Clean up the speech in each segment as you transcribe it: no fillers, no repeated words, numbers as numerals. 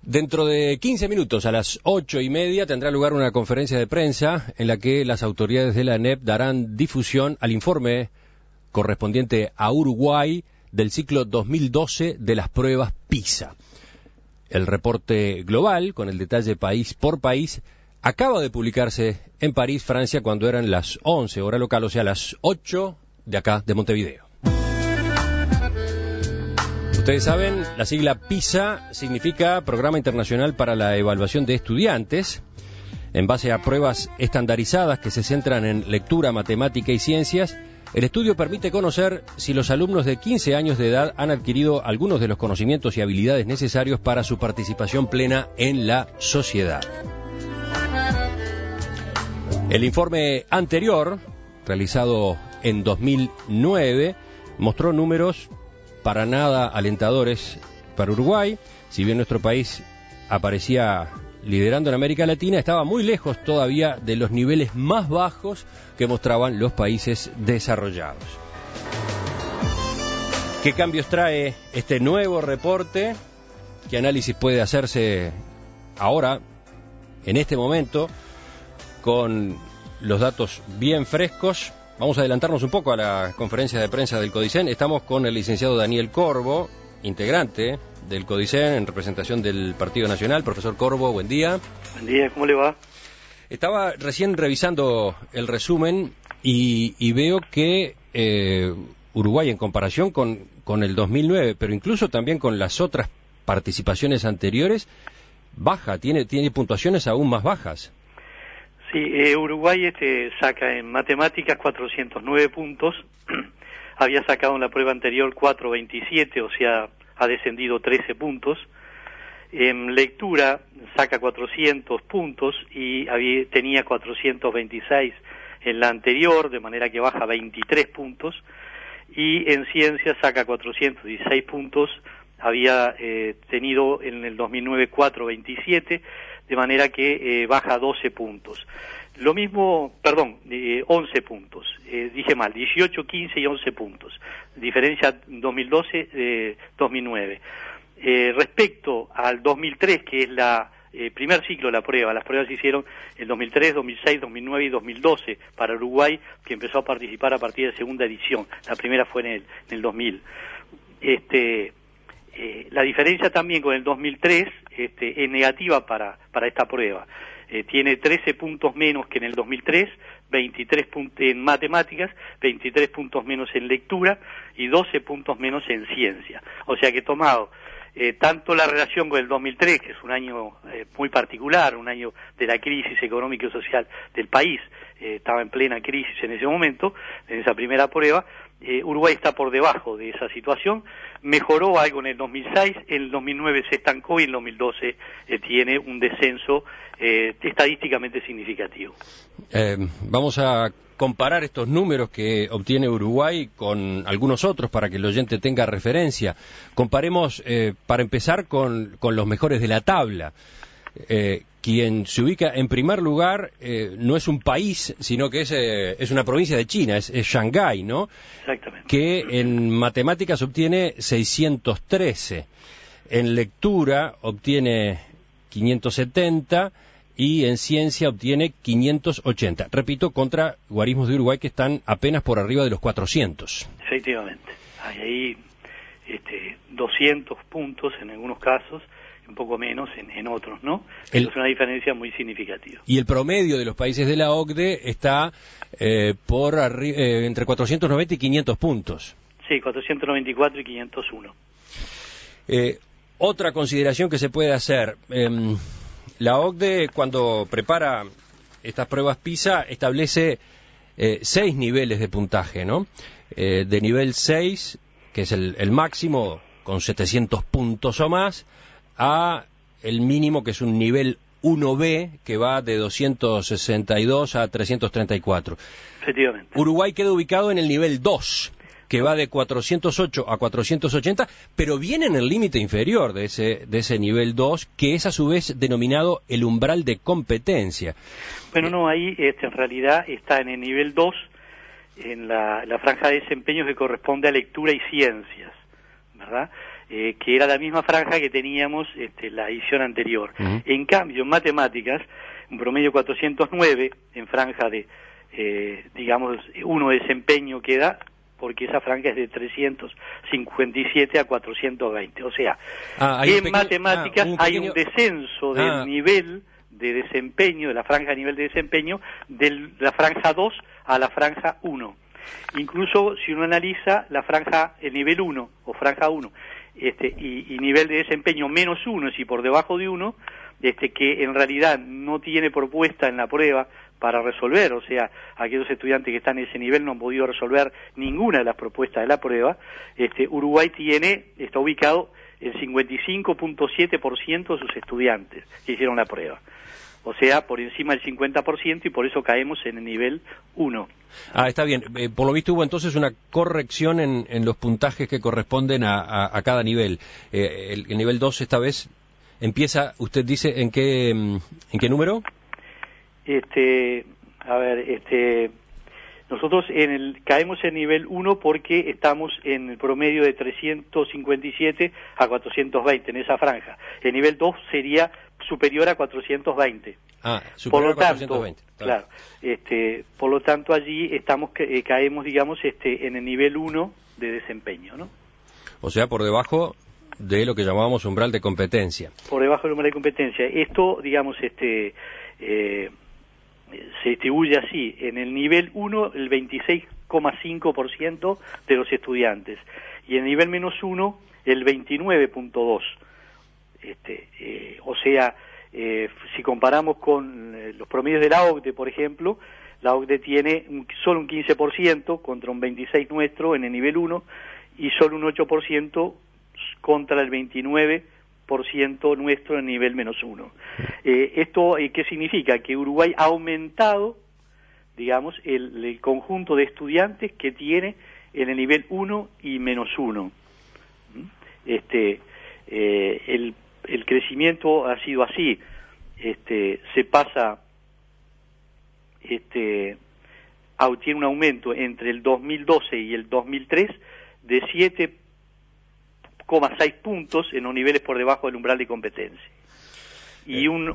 Dentro de 15 minutos, a las 8:30, tendrá lugar una conferencia de prensa en la que las autoridades de la ANEP darán difusión al informe correspondiente a Uruguay del ciclo 2012 de las pruebas PISA. El reporte global, con el detalle país por país, acaba de publicarse en París, Francia, cuando eran las 11 hora local, o sea, las 8 de acá, de Montevideo. Ustedes saben, la sigla PISA significa Programa Internacional para la Evaluación de Estudiantes, en base a pruebas estandarizadas que se centran en lectura, matemática y ciencias. El estudio permite conocer si los alumnos de 15 años de edad han adquirido algunos de los conocimientos y habilidades necesarios para su participación plena en la sociedad. El informe anterior, realizado en 2009, mostró números para nada alentadores para Uruguay. Si bien nuestro país aparecía liderando en América Latina, estaba muy lejos todavía de los niveles más bajos que mostraban los países desarrollados. ¿Qué cambios trae este nuevo reporte? ¿Qué análisis puede hacerse ahora, en este momento, con los datos bien frescos? Vamos a adelantarnos un poco a la conferencia de prensa del CODICEN. Estamos con el licenciado Daniel Corvo, integrante del CODICEN en representación del Partido Nacional. Profesor Corvo, buen día. Buen día, ¿cómo le va? Estaba recién revisando el resumen y veo que Uruguay, en comparación con el 2009, pero incluso también con las otras participaciones anteriores, baja, tiene puntuaciones aún más bajas. Sí, Uruguay saca en matemáticas 409 puntos, había sacado en la prueba anterior 427, o sea, ha descendido 13 puntos. En lectura saca 400 puntos y tenía 426 en la anterior, de manera que baja 23 puntos. Y en ciencias saca 416 puntos, había tenido en el 2009 427, de manera que baja 12 puntos. Lo mismo, 11 puntos, dije mal, 18, 15 y 11 puntos, diferencia 2012-2009. Respecto al 2003, que es la primer ciclo de la prueba, las pruebas se hicieron en 2003, 2006, 2009 y 2012 para Uruguay, que empezó a participar a partir de segunda edición, la primera fue en el 2000. La diferencia también con el 2003 es negativa para esta prueba. Tiene 13 puntos menos que en el 2003, 23 puntos en matemáticas, 23 puntos menos en lectura y 12 puntos menos en ciencia. O sea que tomado tanto la relación con el 2003, que es un año muy particular, un año de la crisis económica y social del país, estaba en plena crisis en ese momento, en esa primera prueba. Uruguay está por debajo de esa situación, mejoró algo en el 2006, en el 2009 se estancó y en el 2012 tiene un descenso estadísticamente significativo. Vamos a comparar estos números que obtiene Uruguay con algunos otros para que el oyente tenga referencia. Comparemos, para empezar, con los mejores de la tabla. Quien se ubica en primer lugar no es un país, sino que es una provincia de China, es Shanghái, ¿no? Exactamente. Que en matemáticas obtiene 613, en lectura obtiene 570 y en ciencia obtiene 580. Repito, contra guarismos de Uruguay que están apenas por arriba de los 400. Efectivamente. Hay ahí 200 puntos en algunos casos, un poco menos en otros, ¿no? Es una diferencia muy significativa. Y el promedio de los países de la OCDE está entre 490 y 500 puntos. Sí, 494 y 501. Otra consideración que se puede hacer, la OCDE, cuando prepara estas pruebas PISA, establece 6 niveles de puntaje, ¿no? De nivel 6, que es el máximo, con 700 puntos o más, a el mínimo, que es un nivel 1B, que va de 262 a 334. Efectivamente. Uruguay queda ubicado en el nivel 2, que va de 408 a 480, pero viene en el límite inferior de ese nivel 2, que es a su vez denominado el umbral de competencia. Bueno, no, ahí en realidad está en el nivel 2, en la franja de desempeño que corresponde a lectura y ciencias, ¿verdad? que era la misma franja que teníamos la edición anterior. Uh-huh. En cambio, en matemáticas, un promedio 409 en franja de, digamos, uno de desempeño que da, porque esa franja es de 357 a 420. O sea, en matemáticas hay un descenso del nivel de desempeño, de la franja de nivel de desempeño, de la franja 2 a la franja 1. Incluso si uno analiza la franja, el nivel 1 o franja 1, y nivel de desempeño menos 1, si por debajo de 1, que en realidad no tiene propuesta en la prueba para resolver, o sea, aquellos estudiantes que están en ese nivel no han podido resolver ninguna de las propuestas de la prueba. Uruguay está ubicado el 55.7% de sus estudiantes que hicieron la prueba. O sea, por encima del 50%, y por eso caemos en el nivel 1. Está bien. Por lo visto hubo entonces una corrección en los puntajes que corresponden a cada nivel. El nivel 2 esta vez empieza, usted dice, ¿en qué número? Nosotros caemos en nivel 1 porque estamos en el promedio de 357 a 420 en esa franja. El nivel 2 sería superior a 420. Superior a 420. Claro. Por lo tanto, allí caemos, digamos, en el nivel 1 de desempeño, ¿no? O sea, por debajo de lo que llamábamos umbral de competencia. Por debajo del umbral de competencia. Esto, digamos, se distribuye así: en el nivel 1 el 26,5% de los estudiantes, y en el nivel menos 1 el 29,2%. O sea, si comparamos con los promedios de la OCDE, por ejemplo, la OCDE tiene solo un 15% contra un 26% nuestro en el nivel 1 y solo un 8% contra el 29% nuestro en el nivel menos 1. ¿Esto qué significa? Que Uruguay ha aumentado, digamos, el conjunto de estudiantes que tiene en el nivel 1 y menos 1. El crecimiento ha sido así. Se pasa, tiene un aumento entre el 2012 y el 2003 de 7,6 puntos en los niveles por debajo del umbral de competencia, y un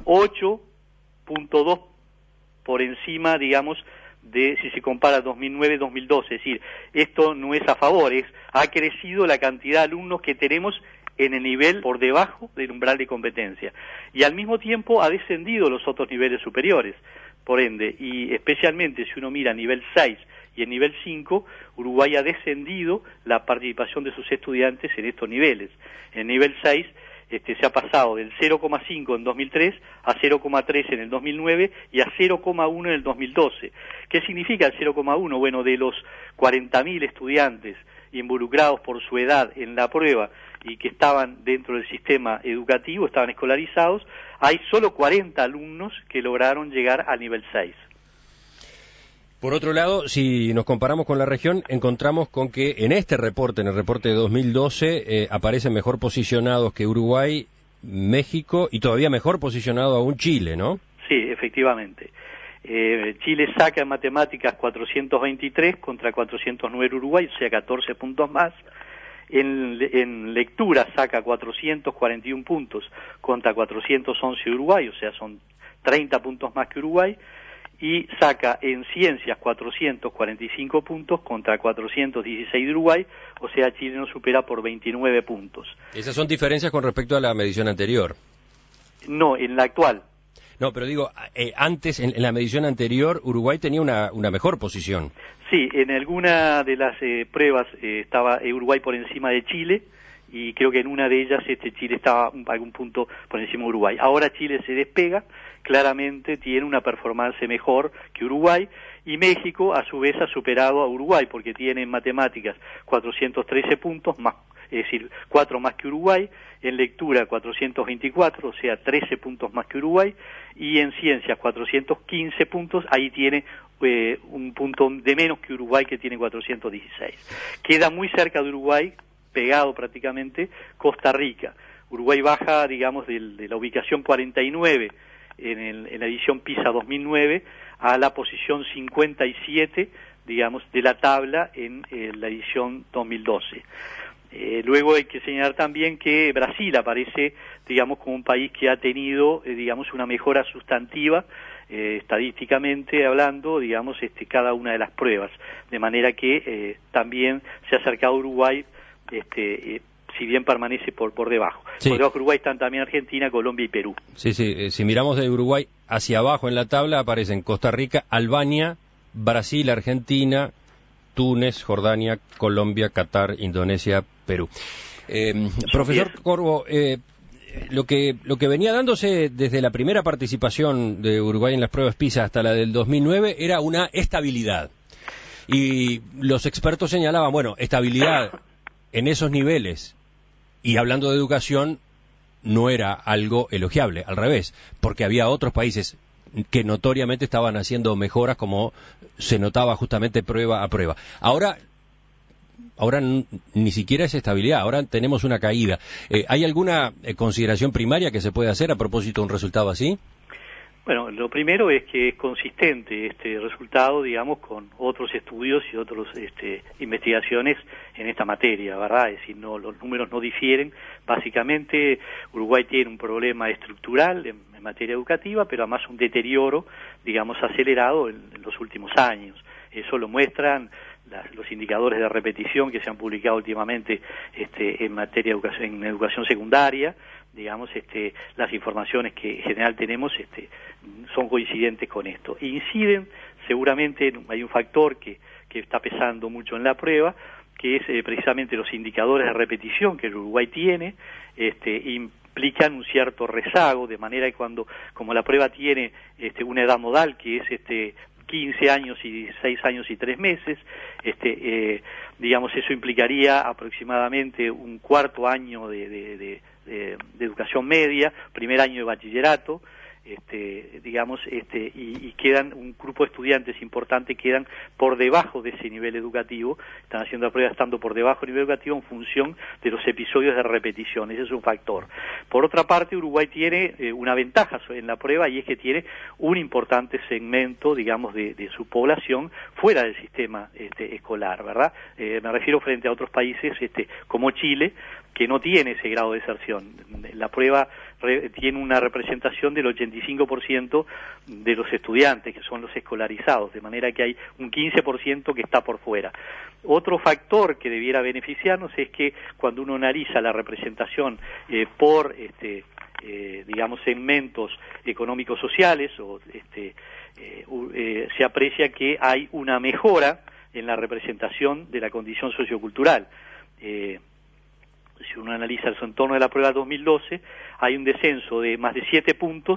8,2 por encima, digamos, de si se compara 2009-2012. Es decir, esto no es a favor, ha crecido la cantidad de alumnos que tenemos en el nivel por debajo del umbral de competencia, y al mismo tiempo ha descendido los otros niveles superiores. Por ende, y especialmente si uno mira nivel 6 y el nivel 5, Uruguay ha descendido la participación de sus estudiantes en estos niveles. En nivel 6 se ha pasado del 0,5 en 2003 a 0,3 en el 2009 y a 0,1 en el 2012. ¿Qué significa el 0,1? Bueno, de los 40.000 estudiantes involucrados por su edad en la prueba y que estaban dentro del sistema educativo, estaban escolarizados, hay solo 40 alumnos que lograron llegar al nivel 6. Por otro lado, si nos comparamos con la región, encontramos con que en este reporte, en el reporte de 2012, aparecen mejor posicionados que Uruguay, México y todavía mejor posicionado aún Chile, ¿no? Sí, efectivamente. Chile saca en matemáticas 423 contra 409 Uruguay, o sea, 14 puntos más. En lectura saca 441 puntos contra 411 Uruguay, o sea, son 30 puntos más que Uruguay. Y saca en ciencias 445 puntos contra 416 de Uruguay, o sea, Chile nos supera por 29 puntos. ¿Esas son diferencias con respecto a la medición anterior? No, en la actual. No, pero digo, antes, en la medición anterior, Uruguay tenía una mejor posición. Sí, en alguna de las pruebas estaba Uruguay por encima de Chile, y creo que en una de ellas Chile estaba algún punto por encima de Uruguay. Ahora Chile se despega, claramente tiene una performance mejor que Uruguay, y México a su vez ha superado a Uruguay porque tiene en matemáticas 413 puntos, más, es decir, 4 más que Uruguay, en lectura 424, o sea, 13 puntos más que Uruguay, y en ciencias 415 puntos, ahí tiene un punto de menos que Uruguay, que tiene 416. Queda muy cerca de Uruguay, pegado prácticamente, Costa Rica. Uruguay baja, digamos, de la ubicación 49 en la edición PISA 2009 a la posición 57, digamos, de la tabla en la edición 2012. Luego hay que señalar también que Brasil aparece, digamos, como un país que ha tenido, digamos, una mejora sustantiva, estadísticamente hablando, digamos, cada una de las pruebas, de manera que también se ha acercado a Uruguay, si bien permanece por debajo. Sí. Por debajo de Uruguay están también Argentina, Colombia y Perú. Sí, si miramos de Uruguay hacia abajo en la tabla aparecen Costa Rica, Albania, Brasil, Argentina, Túnez, Jordania, Colombia, Qatar, Indonesia, Perú. Profesor Corvo, lo que venía dándose desde la primera participación de Uruguay en las pruebas PISA hasta la del 2009 era una estabilidad. Y los expertos señalaban, bueno, estabilidad en esos niveles, y hablando de educación, no era algo elogiable, al revés, porque había otros países que notoriamente estaban haciendo mejoras, como se notaba justamente prueba a prueba. Ahora ni siquiera es estabilidad, ahora tenemos una caída. ¿Hay alguna consideración primaria que se puede hacer a propósito de un resultado así? Bueno, lo primero es que es consistente este resultado, digamos, con otros estudios y otras investigaciones en esta materia, ¿verdad? Es decir, los números no difieren. Básicamente, Uruguay tiene un problema estructural en materia educativa, pero además un deterioro, digamos, acelerado en los últimos años. Eso lo muestran los indicadores de repetición que se han publicado últimamente en materia de educación secundaria. Digamos, las informaciones que en general tenemos son coincidentes con esto. Inciden, seguramente hay un factor que está pesando mucho en la prueba, que es precisamente los indicadores de repetición que el Uruguay tiene, implican un cierto rezago, de manera que como la prueba tiene una edad modal que es 15 años y 16 años y 3 meses, digamos, eso implicaría aproximadamente un cuarto año de educación media, primer año de bachillerato, digamos, y quedan un grupo de estudiantes importante, quedan por debajo de ese nivel educativo, están haciendo la prueba estando por debajo del nivel educativo en función de los episodios de repetición. Ese es un factor. Por otra parte, Uruguay tiene una ventaja en la prueba, y es que tiene un importante segmento, digamos, de su población fuera del sistema escolar, ¿verdad? Me refiero frente a otros países como Chile, que no tiene ese grado de deserción. La prueba tiene una representación del 85% de los estudiantes, que son los escolarizados, de manera que hay un 15% que está por fuera. Otro factor que debiera beneficiarnos es que cuando uno analiza la representación por digamos, segmentos económicos sociales, se aprecia que hay una mejora en la representación de la condición sociocultural. Si uno analiza el entorno de la prueba 2012, hay un descenso de más de 7%,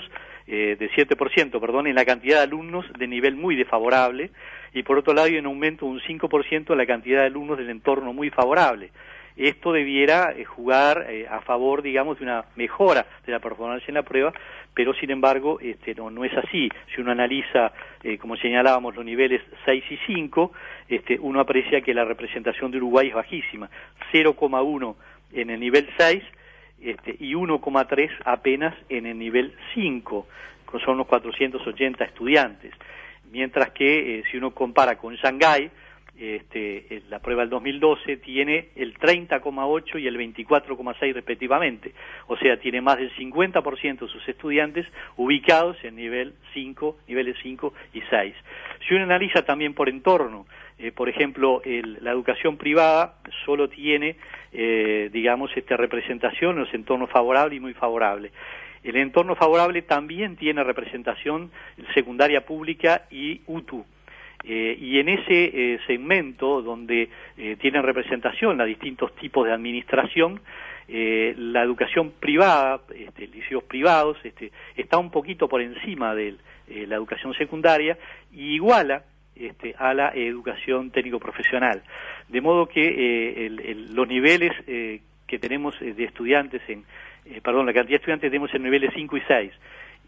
en la cantidad de alumnos de nivel muy desfavorable, y por otro lado hay un aumento de un 5% en la cantidad de alumnos del entorno muy favorable. Esto debiera jugar a favor, digamos, de una mejora de la performance en la prueba, pero sin embargo no es así. Si uno analiza, como señalábamos, los niveles 6 y 5, uno aprecia que la representación de Uruguay es bajísima, 0,1 en el nivel 6 y 1,3 apenas en el nivel 5, son unos 480 estudiantes, mientras que si uno compara con Shanghái, la prueba del 2012 tiene el 30,8 y el 24,6 respectivamente, o sea, tiene más del 50% de sus estudiantes ubicados en niveles 5 y 6. Si uno analiza también por entorno, por ejemplo, la educación privada solo tiene, digamos, representación en los entornos favorables y muy favorables. El entorno favorable también tiene representación secundaria pública y UTU. Y en ese segmento donde tienen representación a distintos tipos de administración, la educación privada, liceos privados, está un poquito por encima de la educación secundaria y iguala a la educación técnico-profesional. De modo que los niveles que tenemos de estudiantes la cantidad de estudiantes tenemos en niveles 5 y 6,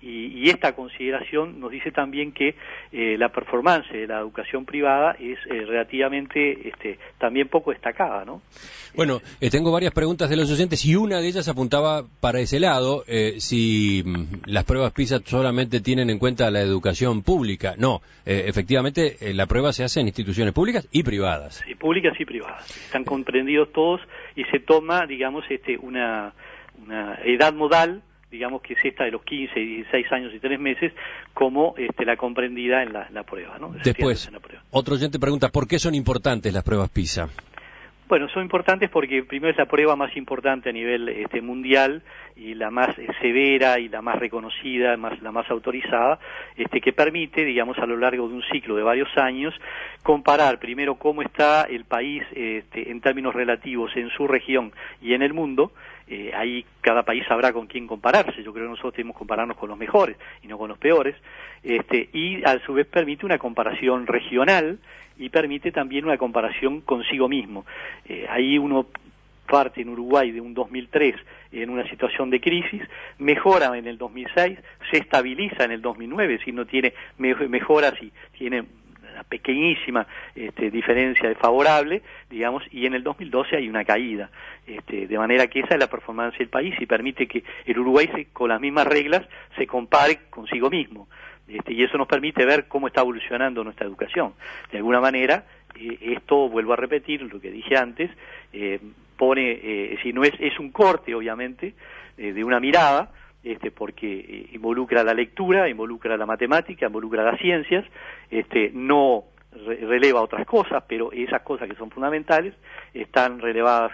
y esta consideración nos dice también que la performance de la educación privada es relativamente también poco destacada, ¿no? Bueno, tengo varias preguntas de los oyentes y una de ellas apuntaba para ese lado, si las pruebas PISA solamente tienen en cuenta la educación pública. No, efectivamente la prueba se hace en instituciones públicas y privadas. Sí, públicas y privadas. Están comprendidos todos y se toma, digamos, una edad modal, digamos que es esta de los 15, 16 años y 3 meses, como la comprendida en la prueba, ¿no? Después, otro oyente pregunta, ¿por qué son importantes las pruebas PISA? Bueno, son importantes porque primero es la prueba más importante a nivel mundial y la más severa y la más reconocida, la más autorizada, que permite, digamos, a lo largo de un ciclo de varios años, comparar primero cómo está el país en términos relativos en su región y en el mundo. Ahí cada país sabrá con quién compararse. Yo creo que nosotros debemos compararnos con los mejores y no con los peores, y a su vez permite una comparación regional y permite también una comparación consigo mismo. Ahí uno parte en Uruguay de un 2003 en una situación de crisis, mejora en el 2006, se estabiliza en el 2009, es decir, no tiene mejoras y tiene una pequeñísima diferencia favorable, digamos, y en el 2012 hay una caída, de manera que esa es la performance del país y permite que el Uruguay con las mismas reglas se compare consigo mismo. Y eso nos permite ver cómo está evolucionando nuestra educación. De alguna manera, esto, vuelvo a repetir lo que dije antes, es un corte, obviamente, de una mirada, porque involucra la lectura, involucra la matemática, involucra las ciencias, no releva otras cosas, pero esas cosas que son fundamentales están relevadas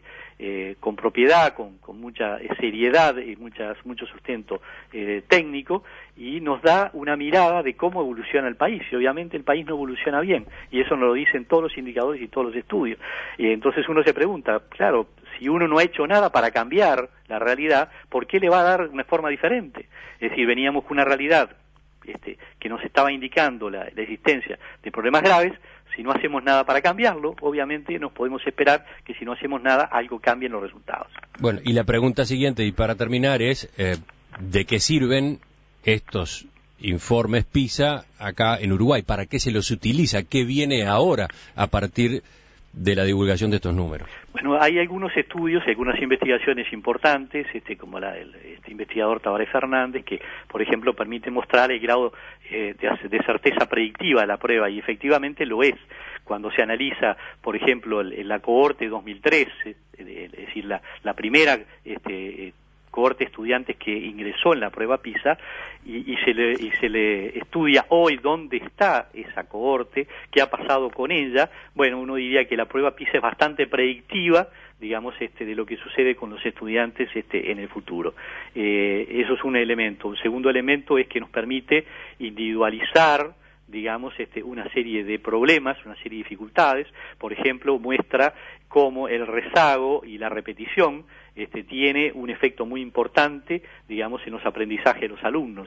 con propiedad, con mucha seriedad y mucho sustento técnico, y nos da una mirada de cómo evoluciona el país. Y obviamente el país no evoluciona bien, y eso nos lo dicen todos los indicadores y todos los estudios. Y entonces uno se pregunta, claro, si uno no ha hecho nada para cambiar la realidad, ¿por qué le va a dar una forma diferente? Es decir, veníamos con una realidad que nos estaba indicando la existencia de problemas graves. Si no hacemos nada para cambiarlo, obviamente nos podemos esperar que si no hacemos nada, algo cambie en los resultados. Bueno, y la pregunta siguiente, y para terminar, es ¿de qué sirven estos informes PISA acá en Uruguay? ¿Para qué se los utiliza? ¿Qué viene ahora a partir de la divulgación de estos números? Bueno, hay algunos estudios, algunas investigaciones importantes, como este investigador Tabaré Fernández, que, por ejemplo, permite mostrar el grado de certeza predictiva de la prueba, y efectivamente lo es. Cuando se analiza, por ejemplo, la cohorte 2003, es decir, la primera cohorte de estudiantes que ingresó en la prueba PISA, y se le estudia hoy dónde está esa cohorte, qué ha pasado con ella. Bueno, uno diría que la prueba PISA es bastante predictiva, digamos, de lo que sucede con los estudiantes en el futuro. Eso es un elemento. Un segundo elemento es que nos permite individualizar, digamos, una serie de problemas, una serie de dificultades. Por ejemplo, muestra cómo el rezago y la repetición tiene un efecto muy importante, digamos, en los aprendizajes de los alumnos.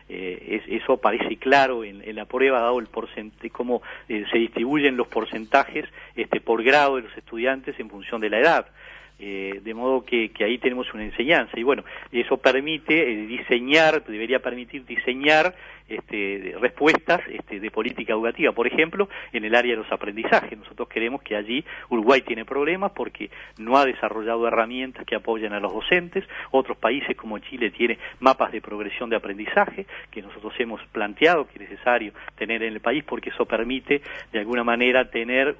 Eso aparece claro en la prueba, dado el porcentaje, cómo se distribuyen los porcentajes por grado de los estudiantes en función de la edad. De modo que ahí tenemos una enseñanza, y bueno, eso permite debería permitir diseñar respuestas de política educativa. Por ejemplo, en el área de los aprendizajes, nosotros creemos que allí Uruguay tiene problemas porque no ha desarrollado herramientas que apoyen a los docentes. Otros países como Chile tienen mapas de progresión de aprendizaje que nosotros hemos planteado que es necesario tener en el país, porque eso permite de alguna manera tener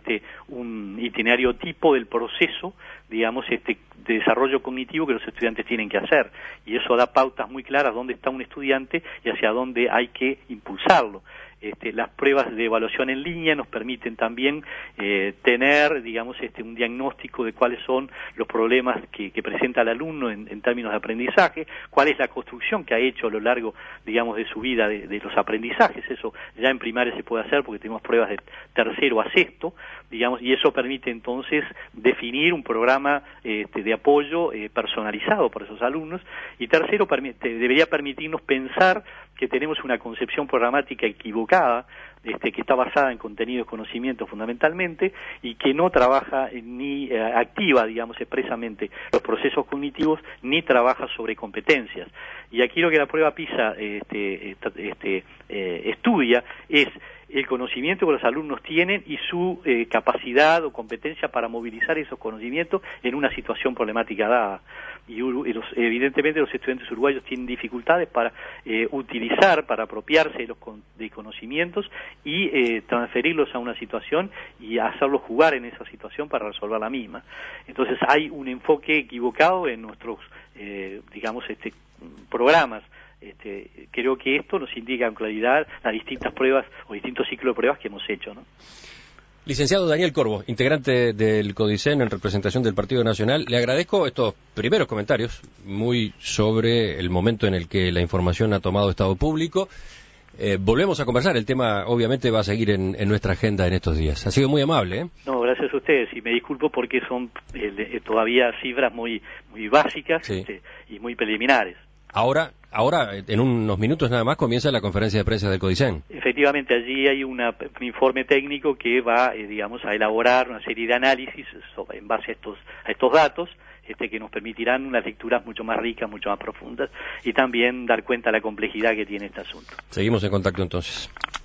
un itinerario tipo del proceso, digamos, de desarrollo cognitivo que los estudiantes tienen que hacer, y eso da pautas muy claras dónde está un estudiante y hacia dónde hay que impulsarlo. Las pruebas de evaluación en línea nos permiten también tener, digamos, un diagnóstico de cuáles son los problemas que presenta el alumno en términos de aprendizaje, cuál es la construcción que ha hecho a lo largo, digamos, de su vida de los aprendizajes. Eso ya en primaria se puede hacer porque tenemos pruebas de tercero a sexto, digamos, y eso permite entonces definir un programa de apoyo personalizado para esos alumnos. Y tercero, debería permitirnos pensar que tenemos una concepción programática equivocada, que está basada en contenidos, conocimientos fundamentalmente, y que no trabaja ni activa, digamos, expresamente los procesos cognitivos, ni trabaja sobre competencias. Y aquí lo que la prueba PISA estudia es el conocimiento que los alumnos tienen y su capacidad o competencia para movilizar esos conocimientos en una situación problemática dada. Y evidentemente los estudiantes uruguayos tienen dificultades para utilizar, para apropiarse de conocimientos y transferirlos a una situación y hacerlos jugar en esa situación para resolver la misma. Entonces hay un enfoque equivocado en nuestros, programas. Creo que esto nos indica con claridad las distintas pruebas o distintos ciclos de pruebas que hemos hecho, ¿no? Licenciado Daniel Corvo, integrante del CODICEN en representación del Partido Nacional, le agradezco estos primeros comentarios muy sobre el momento en el que la información ha tomado estado público. Volvemos a conversar, el tema obviamente va a seguir en nuestra agenda en estos días. Ha sido muy amable, ¿eh? No, gracias a ustedes, y me disculpo porque son todavía cifras muy básicas, sí, y muy preliminares. Ahora, en unos minutos nada más, comienza la conferencia de prensa del CODICEN. Efectivamente, allí hay un informe técnico que va, a elaborar una serie de análisis en base a estos datos, que nos permitirán unas lecturas mucho más ricas, mucho más profundas, y también dar cuenta de la complejidad que tiene este asunto. Seguimos en contacto entonces.